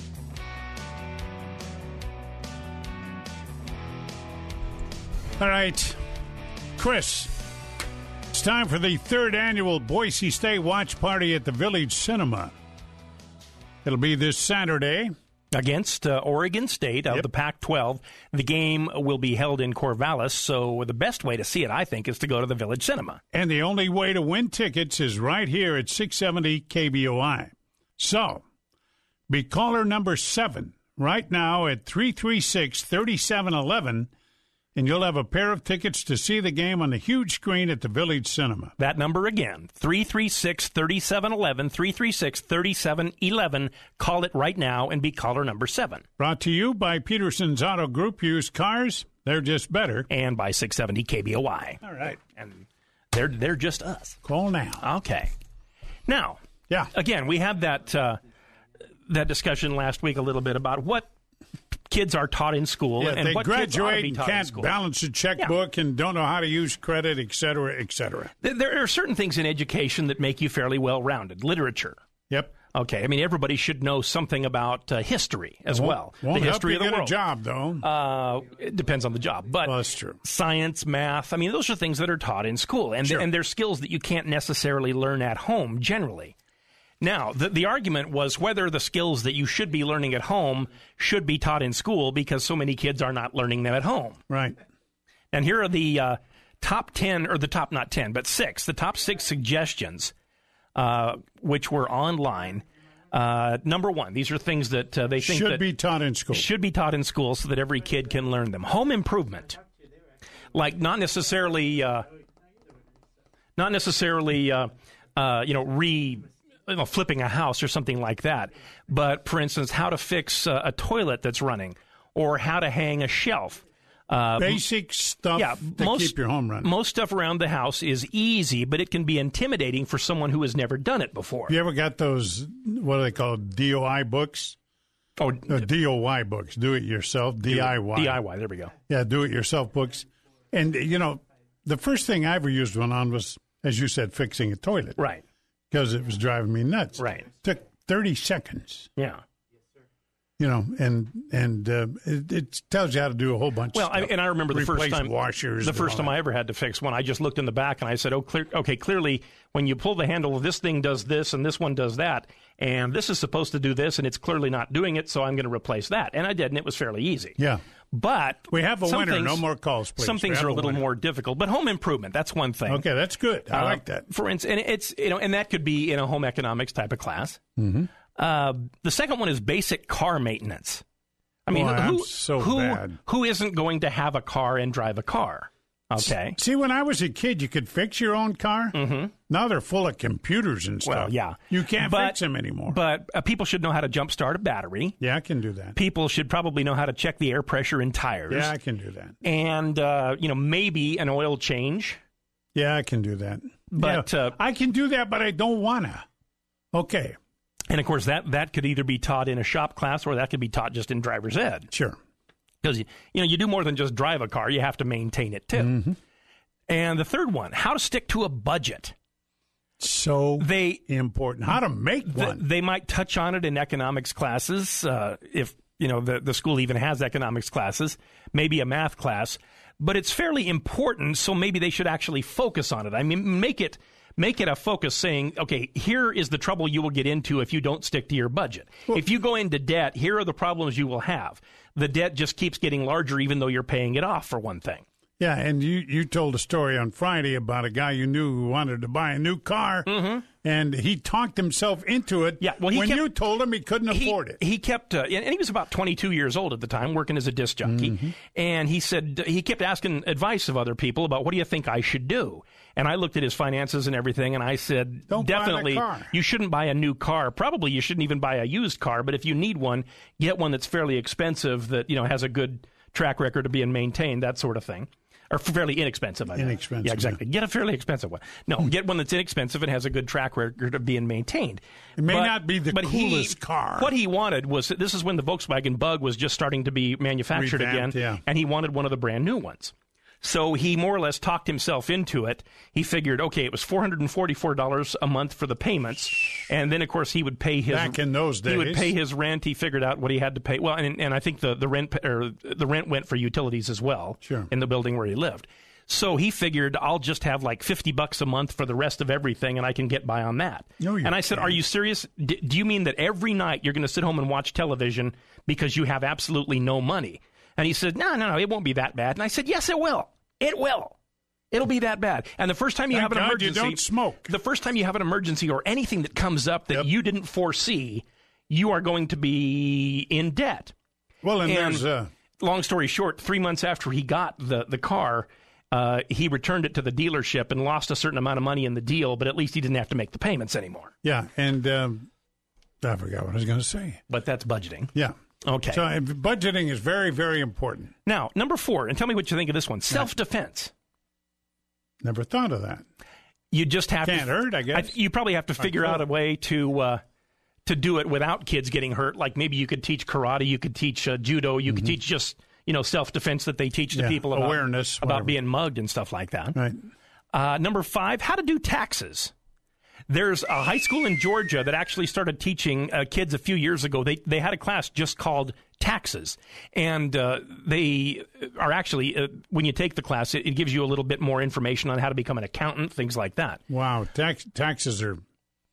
[SPEAKER 4] All right, Chris, it's time for the third annual Boise State Watch Party at the Village Cinema. It'll be this Saturday.
[SPEAKER 6] Against uh, Oregon State of
[SPEAKER 4] yep.
[SPEAKER 6] the Pac twelve. The game will be held in Corvallis, so the best way to see it, I think, is to go to the Village Cinema.
[SPEAKER 4] And the only way to win tickets is right here at six seventy K B O I. So, be caller number seven right now at three three six, three seven one one, and you'll have a pair of tickets to see the game on the huge screen at the Village Cinema.
[SPEAKER 6] That number again, three three six, three seven one one, three three six, three seven one one. Call it right now and be caller number seven.
[SPEAKER 4] Brought to you by Peterson's Auto Group. Used cars, they're just better.
[SPEAKER 6] And by six seventy K B O I.
[SPEAKER 4] All right.
[SPEAKER 6] And they're they're just us.
[SPEAKER 4] Call now.
[SPEAKER 6] Okay. Now,
[SPEAKER 4] yeah.
[SPEAKER 6] Again, we had that uh, that discussion last week a little bit about what kids are taught in school,
[SPEAKER 4] yeah,
[SPEAKER 6] and
[SPEAKER 4] they
[SPEAKER 6] what
[SPEAKER 4] graduate
[SPEAKER 6] kids ought to be
[SPEAKER 4] and
[SPEAKER 6] taught
[SPEAKER 4] can't
[SPEAKER 6] in school.
[SPEAKER 4] balance a checkbook yeah. and don't know how to use credit, et cetera, et cetera.
[SPEAKER 6] There are certain things in education that make you fairly well-rounded. Literature.
[SPEAKER 4] Yep.
[SPEAKER 6] Okay. I mean, everybody should know something about uh, history as
[SPEAKER 4] won't,
[SPEAKER 6] well.
[SPEAKER 4] Won't
[SPEAKER 6] the history
[SPEAKER 4] help you
[SPEAKER 6] of the
[SPEAKER 4] get
[SPEAKER 6] world.
[SPEAKER 4] A job, though.
[SPEAKER 6] Uh, it depends on the job, but
[SPEAKER 4] well, that's true.
[SPEAKER 6] Science, math. I mean, those are things that are taught in school, and
[SPEAKER 4] sure.
[SPEAKER 6] and they're skills that you can't necessarily learn at home generally. Now, the, the argument was whether the skills that you should be learning at home should be taught in school because so many kids are not learning them at home.
[SPEAKER 4] Right.
[SPEAKER 6] And here are the uh, top ten, or the top, not ten, but six, the top six suggestions uh, which were online. Uh, number one, these are things that uh, they think
[SPEAKER 4] should
[SPEAKER 6] that
[SPEAKER 4] be taught in school.
[SPEAKER 6] Should be taught in school so that every kid can learn them. Home improvement, like not necessarily, uh, not necessarily, uh, uh, you know, re. You know, flipping a house or something like that. But, for instance, how to fix uh, a toilet that's running or how to hang a shelf. Uh,
[SPEAKER 4] Basic stuff
[SPEAKER 6] yeah,
[SPEAKER 4] to
[SPEAKER 6] most,
[SPEAKER 4] keep your home running.
[SPEAKER 6] Most stuff around the house is easy, but it can be intimidating for someone who has never done it before.
[SPEAKER 4] You ever got those, what are they called, D O I books?
[SPEAKER 6] Oh,
[SPEAKER 4] uh, D O Y books, do it yourself, D I Y.
[SPEAKER 6] D I Y, there we go.
[SPEAKER 4] Yeah, do it yourself books. And, you know, the first thing I ever used one on was, as you said, fixing a toilet.
[SPEAKER 6] Right.
[SPEAKER 4] Because it was driving me nuts.
[SPEAKER 6] Right.
[SPEAKER 4] Took thirty seconds.
[SPEAKER 6] Yeah.
[SPEAKER 4] You know, and and uh, it, it tells you how to do a whole bunch
[SPEAKER 6] well,
[SPEAKER 4] of stuff.
[SPEAKER 6] I, and I remember the
[SPEAKER 4] Replace
[SPEAKER 6] first time
[SPEAKER 4] washers.
[SPEAKER 6] The first time I ever had to fix one, I just looked in the back and I said, "Oh, clear, okay, clearly when you pull the handle, this thing does this and this one does that, and this is supposed to do this, and it's clearly not doing it, so I'm going to replace that." And I did, and it was fairly easy.
[SPEAKER 4] Yeah.
[SPEAKER 6] But
[SPEAKER 4] we have a
[SPEAKER 6] some
[SPEAKER 4] winner.
[SPEAKER 6] things,
[SPEAKER 4] No more calls, please.
[SPEAKER 6] Some things are a little more difficult. But home improvement, that's one thing.
[SPEAKER 4] Okay, that's good. I
[SPEAKER 6] uh,
[SPEAKER 4] like that.
[SPEAKER 6] For instance, and it's you know, and that could be in a home economics type of class.
[SPEAKER 4] Mm-hmm.
[SPEAKER 6] Uh, the second one is basic car maintenance. I mean,
[SPEAKER 4] Boy,
[SPEAKER 6] who
[SPEAKER 4] I'm so
[SPEAKER 6] who
[SPEAKER 4] bad.
[SPEAKER 6] who isn't going to have a car and drive a car? Okay.
[SPEAKER 4] See, when I was a kid, you could fix your own car.
[SPEAKER 6] Mm-hmm.
[SPEAKER 4] Now they're full of computers and stuff.
[SPEAKER 6] Well, yeah.
[SPEAKER 4] You can't
[SPEAKER 6] but,
[SPEAKER 4] fix them anymore.
[SPEAKER 6] But uh, people should know how to jump start a battery.
[SPEAKER 4] Yeah, I can do that.
[SPEAKER 6] People should probably know how to check the air pressure in tires.
[SPEAKER 4] Yeah, I can do that.
[SPEAKER 6] And, uh, you know, maybe an oil change.
[SPEAKER 4] Yeah, I can do that.
[SPEAKER 6] But
[SPEAKER 4] yeah,
[SPEAKER 6] uh,
[SPEAKER 4] I can do that, but I don't want to. Okay.
[SPEAKER 6] And, of course, that, that could either be taught in a shop class or that could be taught just in driver's ed.
[SPEAKER 4] Sure.
[SPEAKER 6] Because, you know, you do more than just drive a car. You have to maintain it, too.
[SPEAKER 4] Mm-hmm.
[SPEAKER 6] And the third one, how to stick to a budget.
[SPEAKER 4] So
[SPEAKER 6] they
[SPEAKER 4] important. How to make one.
[SPEAKER 6] Th- they might touch on it in economics classes, uh, if, you know, the, the school even has economics classes, maybe a math class. But it's fairly important, so maybe they should actually focus on it. I mean, make it... Make it a focus saying, okay, here is the trouble you will get into if you don't stick to your budget. Well, if you go into debt, here are the problems you will have. The debt just keeps getting larger even though you're paying it off, for one thing.
[SPEAKER 4] Yeah, and you, you told a story on Friday about a guy you knew who wanted to buy a new car,
[SPEAKER 6] mm-hmm.
[SPEAKER 4] and he talked himself into it
[SPEAKER 6] yeah, well, he
[SPEAKER 4] when
[SPEAKER 6] kept,
[SPEAKER 4] you told him he couldn't
[SPEAKER 6] he,
[SPEAKER 4] afford it.
[SPEAKER 6] He kept, uh, and he was about twenty-two years old at the time, working as a disc jockey,
[SPEAKER 4] mm-hmm.
[SPEAKER 6] and he said, he kept asking advice of other people about what do you think I should do? And I looked at his finances and everything, and I said,
[SPEAKER 4] Don't
[SPEAKER 6] definitely,
[SPEAKER 4] buy a car.
[SPEAKER 6] You shouldn't buy a new car. Probably you shouldn't even buy a used car, but if you need one, get one that's fairly expensive that, you know, has a good track record of being maintained, that sort of thing. Or fairly inexpensive. I
[SPEAKER 4] Inexpensive.
[SPEAKER 6] Yeah, exactly.
[SPEAKER 4] Yeah.
[SPEAKER 6] Get a fairly expensive one. No, get one that's inexpensive and has a good track record of being maintained.
[SPEAKER 4] It may
[SPEAKER 6] but,
[SPEAKER 4] not be the
[SPEAKER 6] but
[SPEAKER 4] coolest
[SPEAKER 6] he,
[SPEAKER 4] car.
[SPEAKER 6] What he wanted was, this is when the Volkswagen Bug was just starting to be manufactured
[SPEAKER 4] Revamped,
[SPEAKER 6] again,
[SPEAKER 4] yeah.
[SPEAKER 6] and he wanted one of the brand new ones. So he more or less talked himself into it. He figured, okay, it was four hundred forty-four dollars a month for the payments, and then of course he would pay his
[SPEAKER 4] back in those days.
[SPEAKER 6] He would pay his rent. He figured out what he had to pay. Well, and, and I think the the rent or the rent went for utilities as well.
[SPEAKER 4] Sure.
[SPEAKER 6] In the building where he lived. So he figured, I'll just have like fifty bucks a month for the rest of everything, and I can get by on that.
[SPEAKER 4] No, you
[SPEAKER 6] and I said,
[SPEAKER 4] can't.
[SPEAKER 6] are you serious? D- do you mean that every night you're going to sit home and watch television because you have absolutely no money? And he said, no, no, no, it won't be that bad. And I said, yes, it will. It will. It'll be that bad. And the first time you
[SPEAKER 4] Thank
[SPEAKER 6] have an
[SPEAKER 4] God
[SPEAKER 6] emergency,
[SPEAKER 4] you don't smoke.
[SPEAKER 6] The first time you have an emergency or anything that comes up that yep. you didn't foresee, you are going to be in debt.
[SPEAKER 4] Well, and,
[SPEAKER 6] and
[SPEAKER 4] there's uh...
[SPEAKER 6] long story short, three months after he got the the car, uh, he returned it to the dealership and lost a certain amount of money in the deal, but at least he didn't have to make the payments anymore.
[SPEAKER 4] Yeah, and um, I forgot what I was going to say.
[SPEAKER 6] But that's budgeting.
[SPEAKER 4] Yeah.
[SPEAKER 6] Okay.
[SPEAKER 4] So uh, budgeting is very, very important.
[SPEAKER 6] Now, number four, and tell me what you think of this one, self-defense.
[SPEAKER 4] Never thought of that.
[SPEAKER 6] You just have
[SPEAKER 4] Can't
[SPEAKER 6] to...
[SPEAKER 4] hurt, I guess.
[SPEAKER 6] I, you probably have to figure out a way to... Uh, to do it without kids getting hurt. Like maybe you could teach karate, you could teach uh, judo, you mm-hmm. could teach just, you know, self-defense that they teach to
[SPEAKER 4] yeah,
[SPEAKER 6] people about,
[SPEAKER 4] awareness,
[SPEAKER 6] about being mugged and stuff like that.
[SPEAKER 4] Right.
[SPEAKER 6] Uh, number five, how to do taxes. There's a high school in Georgia that actually started teaching uh, kids a few years ago. They they had a class just called taxes. And uh, they are actually, uh, when you take the class, it, it gives you a little bit more information on how to become an accountant, things like that.
[SPEAKER 4] Wow. Tax, taxes are,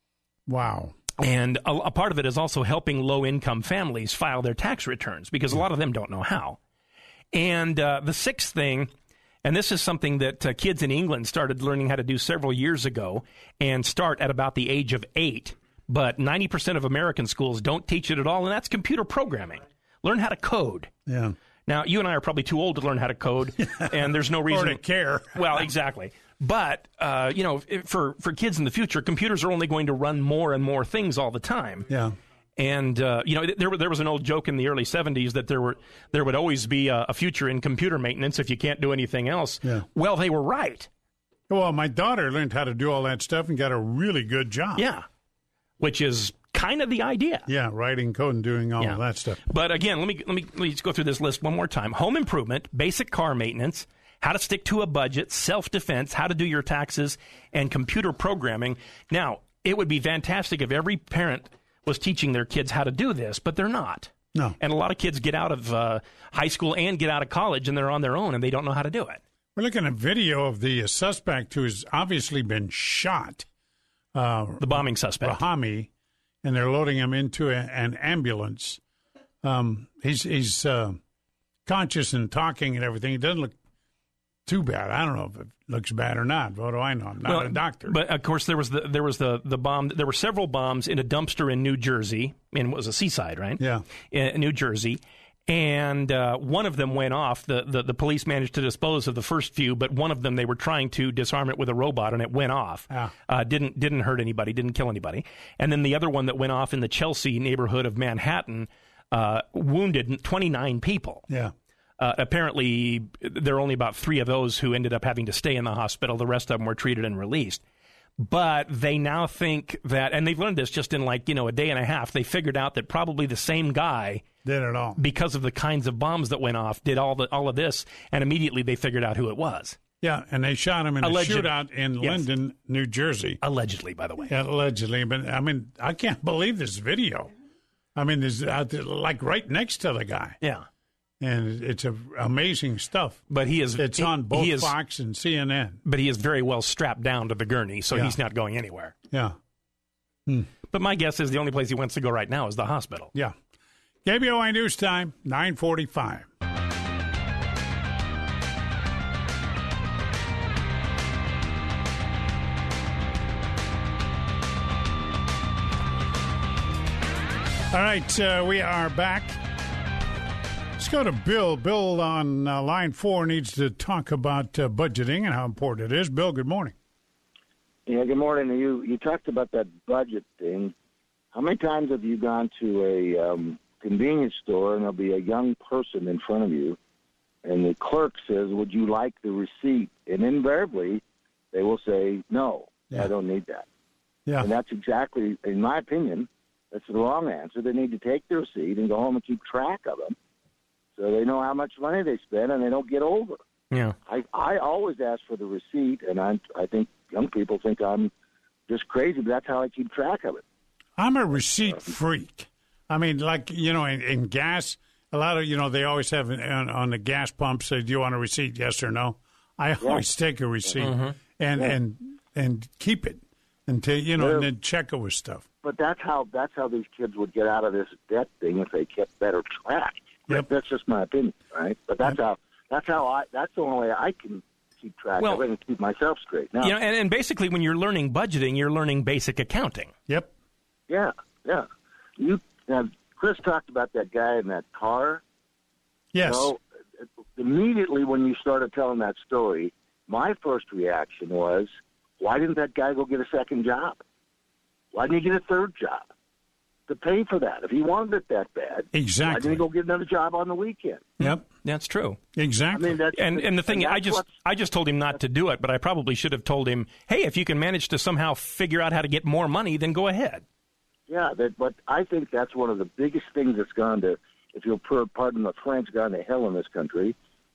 [SPEAKER 4] wow.
[SPEAKER 6] And a, a part of it is also helping low-income families file their tax returns because a lot of them don't know how. And uh, the sixth thing, And this is something that uh, kids in England started learning how to do several years ago and start at about the age of eight. But ninety percent of American schools don't teach it at all, and that's computer programming. Learn how to code.
[SPEAKER 4] Yeah.
[SPEAKER 6] Now, you and I are probably too old to learn how to code, and there's no reason
[SPEAKER 4] or to care.
[SPEAKER 6] Well, exactly. But, uh, you know, for, for kids in the future, computers are only going to run more and more things all the time.
[SPEAKER 4] Yeah.
[SPEAKER 6] And, uh, you know, there there was an old joke in the early seventies that there were there would always be a, a future in computer maintenance if you can't do anything else.
[SPEAKER 4] Yeah.
[SPEAKER 6] Well, they were right.
[SPEAKER 4] Well, my daughter learned how to do all that stuff and got a really good job.
[SPEAKER 6] Yeah. Which is kind of the idea.
[SPEAKER 4] Yeah, writing code and doing all
[SPEAKER 6] Yeah.
[SPEAKER 4] of that stuff.
[SPEAKER 6] But again, let me let me let me just go through this list one more time. Home improvement, basic car maintenance, how to stick to a budget, self-defense, how to do your taxes, and computer programming. Now, it would be fantastic if every parent was teaching their kids how to do this, but they're not.
[SPEAKER 4] No.
[SPEAKER 6] And a lot of kids get out of uh, high school and get out of college, and they're on their own, and they don't know how to do it.
[SPEAKER 4] We're looking at video of the uh, suspect who has obviously been shot. Uh,
[SPEAKER 6] the bombing suspect.
[SPEAKER 4] Rahami, and they're loading him into a, an ambulance. Um, he's he's uh, conscious and talking and everything. He doesn't look too bad. I don't know if it looks bad or not. What do I know? I'm not
[SPEAKER 6] well,
[SPEAKER 4] a doctor.
[SPEAKER 6] But of course, there was the there was the the bomb. There were several bombs in a dumpster in New Jersey. And it was a seaside, right?
[SPEAKER 4] Yeah,
[SPEAKER 6] in New Jersey. And uh, one of them went off. The, the the police managed to dispose of the first few, but one of them they were trying to disarm it with a robot, and it went off.
[SPEAKER 4] Ah.
[SPEAKER 6] Uh, didn't didn't hurt anybody, didn't kill anybody. And then the other one that went off in the Chelsea neighborhood of Manhattan uh, wounded twenty-nine people.
[SPEAKER 4] Yeah.
[SPEAKER 6] Uh, apparently, there are only about three of those who ended up having to stay in the hospital. The rest of them were treated and released. But they now think that, and they've learned this just in like, you know, a day and a half, they figured out that probably the same guy
[SPEAKER 4] did it all
[SPEAKER 6] because of the kinds of bombs that went off, did all the all of this, and immediately they figured out who it was.
[SPEAKER 4] Yeah, and they shot him in
[SPEAKER 6] Alleged,
[SPEAKER 4] a shootout in
[SPEAKER 6] yes.
[SPEAKER 4] Linden, New Jersey.
[SPEAKER 6] Allegedly, by the way.
[SPEAKER 4] Yeah, allegedly. But, I mean, I can't believe this video. I mean, there's uh, like right next to the guy.
[SPEAKER 6] Yeah.
[SPEAKER 4] And it's a, amazing stuff.
[SPEAKER 6] But he is
[SPEAKER 4] It's
[SPEAKER 6] he,
[SPEAKER 4] on both
[SPEAKER 6] he is,
[SPEAKER 4] Fox and C N N.
[SPEAKER 6] But he is very well strapped down to the gurney, so
[SPEAKER 4] Yeah.
[SPEAKER 6] he's not going anywhere.
[SPEAKER 4] Yeah. Hmm.
[SPEAKER 6] But my guess is the only place he wants to go right now is the hospital.
[SPEAKER 4] Yeah. K B O I News Time, nine forty-five. All right, uh, we are back. Let's go to Bill. Bill on uh, line four needs to talk about uh, budgeting and how important it is. Bill, good morning.
[SPEAKER 15] Yeah, good morning. You you talked about that budget thing. How many times have you gone to a um, convenience store and there'll be a young person in front of you, and the clerk says, "Would you like the receipt?" And invariably, they will say, "No,
[SPEAKER 4] Yeah.
[SPEAKER 15] I don't need that."
[SPEAKER 4] Yeah.
[SPEAKER 15] And that's exactly, in my opinion, that's the wrong answer. They need to take their receipt and go home and keep track of them, so they know how much money they spend and they don't get over.
[SPEAKER 6] Yeah.
[SPEAKER 15] I, I always ask for the receipt, and I I think young people think I'm just crazy, but that's how I keep track of it.
[SPEAKER 4] I'm a receipt freak. I mean, like, you know, in, in gas, a lot of, you know, they always have on, on the gas pump say, do you want a receipt, yes or no? I
[SPEAKER 15] Yeah.
[SPEAKER 4] always take a receipt
[SPEAKER 15] Mhm.
[SPEAKER 4] and,
[SPEAKER 15] Yeah.
[SPEAKER 4] and and keep it until, you know,
[SPEAKER 15] Yeah.
[SPEAKER 4] and then check it with stuff.
[SPEAKER 15] But that's how that's how these kids would get out of this debt thing if they kept better track.
[SPEAKER 4] Yep.
[SPEAKER 15] That's just my opinion, right? But that's how that's how I that's the only way I can keep track
[SPEAKER 6] Well,
[SPEAKER 15] of it and keep myself straight. Now,
[SPEAKER 6] You know, and, and basically, when you're learning budgeting, you're learning basic accounting.
[SPEAKER 4] Yep.
[SPEAKER 15] yeah, yeah. You now, Chris talked about that guy in that car.
[SPEAKER 4] Yes.
[SPEAKER 15] You know, immediately when you started telling that story, my first reaction was, why didn't that guy go get a second job? Why didn't he get a third job to pay for that? If he wanted it that bad,
[SPEAKER 4] Exactly.
[SPEAKER 15] why didn't he go get another job on the weekend?
[SPEAKER 4] Yep.
[SPEAKER 6] That's true.
[SPEAKER 4] Exactly.
[SPEAKER 15] I mean, that's,
[SPEAKER 6] And and the thing,
[SPEAKER 15] and
[SPEAKER 6] I
[SPEAKER 15] that's
[SPEAKER 6] just
[SPEAKER 15] what's-
[SPEAKER 6] I just told him not to do it, but I probably should have told him, hey, if you can manage to somehow figure out how to get more money, then go ahead.
[SPEAKER 15] Yeah, that, but I think that's one of the biggest things that's gone to, if you'll per- pardon the French, gone to hell in this country,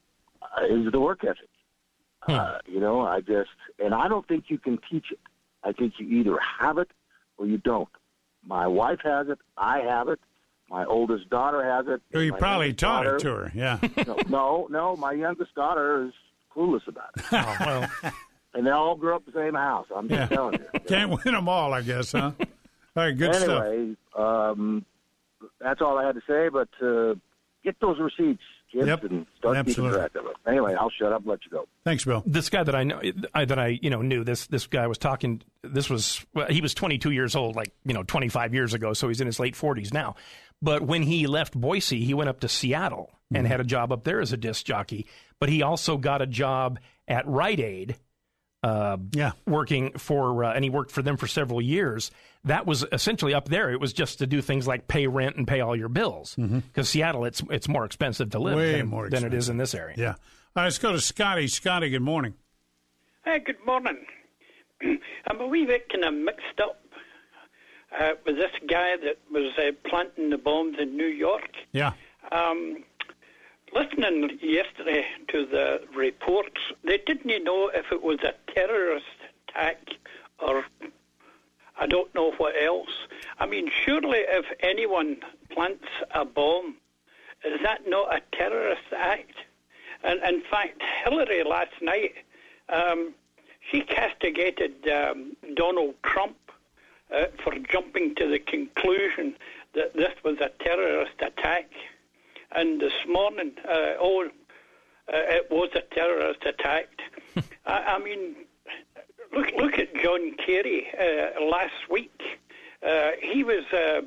[SPEAKER 15] uh, is the work ethic.
[SPEAKER 6] Hmm.
[SPEAKER 15] Uh, you know, I just, and I don't think you can teach it. I think you either have it or you don't. My wife has it. I have it. My oldest daughter has it.
[SPEAKER 4] Well, you
[SPEAKER 15] My
[SPEAKER 4] probably
[SPEAKER 15] youngest
[SPEAKER 4] taught
[SPEAKER 15] daughter-
[SPEAKER 4] it to her, yeah.
[SPEAKER 15] no, no, no, my youngest daughter is clueless about it.
[SPEAKER 6] Oh, well.
[SPEAKER 15] And they all grew up in the same house. I'm just
[SPEAKER 4] Yeah.
[SPEAKER 15] telling you.
[SPEAKER 4] Can't win them all, I guess, huh? All right, good stuff.
[SPEAKER 15] anyway, um, that's all I had to say. But uh, get those receipts, kids,
[SPEAKER 4] Yep,
[SPEAKER 15] and start
[SPEAKER 4] absolutely.
[SPEAKER 15] keeping track of it. Anyway, I'll shut up. Let you go.
[SPEAKER 4] Thanks, Bill.
[SPEAKER 6] This guy that I know, I, that I you know knew this this guy was talking. This was well, he was twenty-two years old, like you know, twenty-five years ago. So he's in his late forties now. But when he left Boise, he went up to Seattle mm-hmm. and had a job up there as a disc jockey. But he also got a job at Rite Aid. Uh,
[SPEAKER 4] yeah,
[SPEAKER 6] working for, uh, and he worked for them for several years. That was essentially up there. It was just to do things like pay rent and pay all your bills. Because mm-hmm. Seattle, it's it's more expensive to live
[SPEAKER 4] Way
[SPEAKER 6] than,
[SPEAKER 4] more
[SPEAKER 6] than it is in this area.
[SPEAKER 4] Yeah. All right, let's go to Scotty. Scotty, good morning.
[SPEAKER 16] Hey, good morning. I'm a wee bit kind of mixed up uh, with this guy that was uh, planting the bombs in New York.
[SPEAKER 4] Yeah.
[SPEAKER 16] Um, listening yesterday to the reports, they didn't know if it was a terrorist attack or I don't know what else. I mean, surely if anyone plants a bomb, is that not a terrorist act? And in fact, Hillary last night, um, she castigated um, Donald Trump uh, for jumping to the conclusion that this was a terrorist attack. And this morning, uh, oh, uh, it was a terrorist attack. I, I mean, look look at John Kerry uh, last week. Uh, he was uh,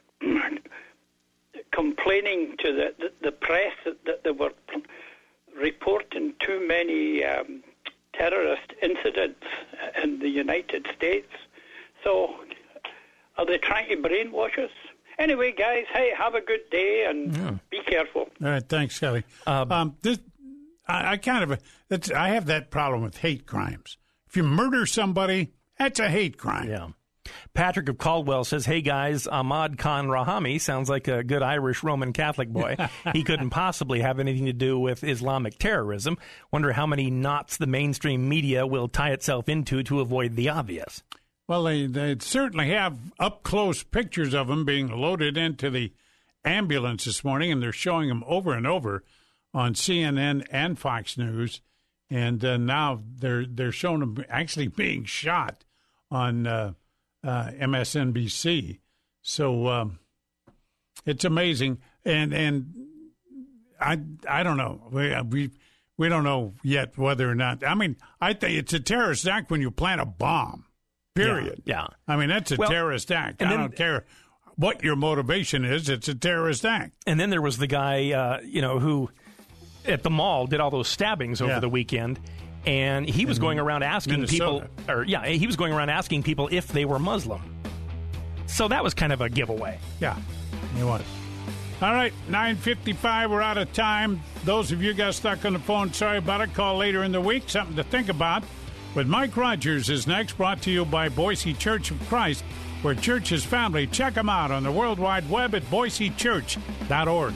[SPEAKER 16] complaining to the, the, the press that, that they were reporting too many um, terrorist incidents in the United States. So, are they trying to brainwash us? Anyway, guys, hey, have a good day and yeah. be careful.
[SPEAKER 4] All right, thanks, Kelly. Um, um, this, I, I kind of, it's, I have that problem with hate crimes. If you murder somebody, that's a hate crime.
[SPEAKER 6] Yeah. Patrick of Caldwell says, hey, guys, Ahmad Khan Rahami sounds like a good Irish Roman Catholic boy. He couldn't possibly have anything to do with Islamic terrorism. Wonder how many knots the mainstream media will tie itself into to avoid the obvious.
[SPEAKER 4] Well, they, they certainly have up-close pictures of them being loaded into the ambulance this morning, and they're showing them over and over on C N N and Fox News. And uh, now they're they're showing them actually being shot on uh, uh, M S N B C. So um, it's amazing, and and I I don't know we we we don't know yet whether or not. I mean, I think it's a terrorist act when you plant a bomb. Period.
[SPEAKER 6] Yeah. yeah.
[SPEAKER 4] I mean, that's a
[SPEAKER 6] well,
[SPEAKER 4] terrorist act. I
[SPEAKER 6] then,
[SPEAKER 4] don't care what your motivation is. It's a terrorist act.
[SPEAKER 6] And then there was the guy, uh, you know, who at the mall did all those stabbings over
[SPEAKER 4] yeah.
[SPEAKER 6] the weekend. And he was
[SPEAKER 4] In
[SPEAKER 6] going around asking
[SPEAKER 4] Minnesota.
[SPEAKER 6] people, or yeah, he was going around asking people if they were Muslim. So that was kind of a giveaway.
[SPEAKER 4] Yeah. You want it. All right, nine fifty-five, we're out of time. Those of you got stuck on the phone, sorry about it. Call later in the week. Something to think about. With Mike Rogers is next, brought to you by Boise Church of Christ, where church is family. Check them out on the World Wide Web at boise church dot org.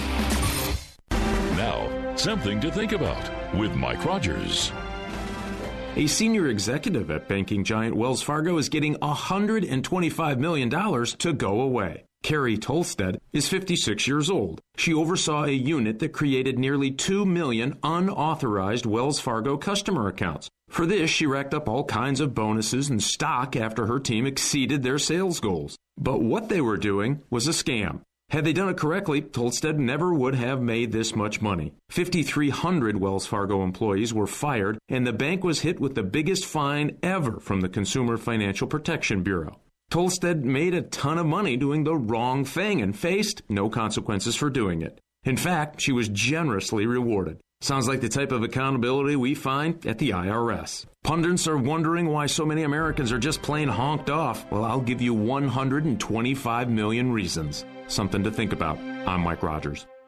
[SPEAKER 3] Now, something to think about with Mike Rogers.
[SPEAKER 17] A senior executive at banking giant Wells Fargo is getting one hundred twenty-five million dollars to go away. Carrie Tolstead is fifty-six years old. She oversaw a unit that created nearly two million unauthorized Wells Fargo customer accounts. For this, she racked up all kinds of bonuses and stock after her team exceeded their sales goals. But what they were doing was a scam. Had they done it correctly, Tolstead never would have made this much money. fifty-three hundred Wells Fargo employees were fired, and the bank was hit with the biggest fine ever from the Consumer Financial Protection Bureau. Tolstead made a ton of money doing the wrong thing and faced no consequences for doing it. In fact, she was generously rewarded. Sounds like the type of accountability we find at the I R S. Pundits are wondering why so many Americans are just plain honked off. Well, I'll give you one hundred twenty-five million reasons. Something to think about. I'm Mike Rogers.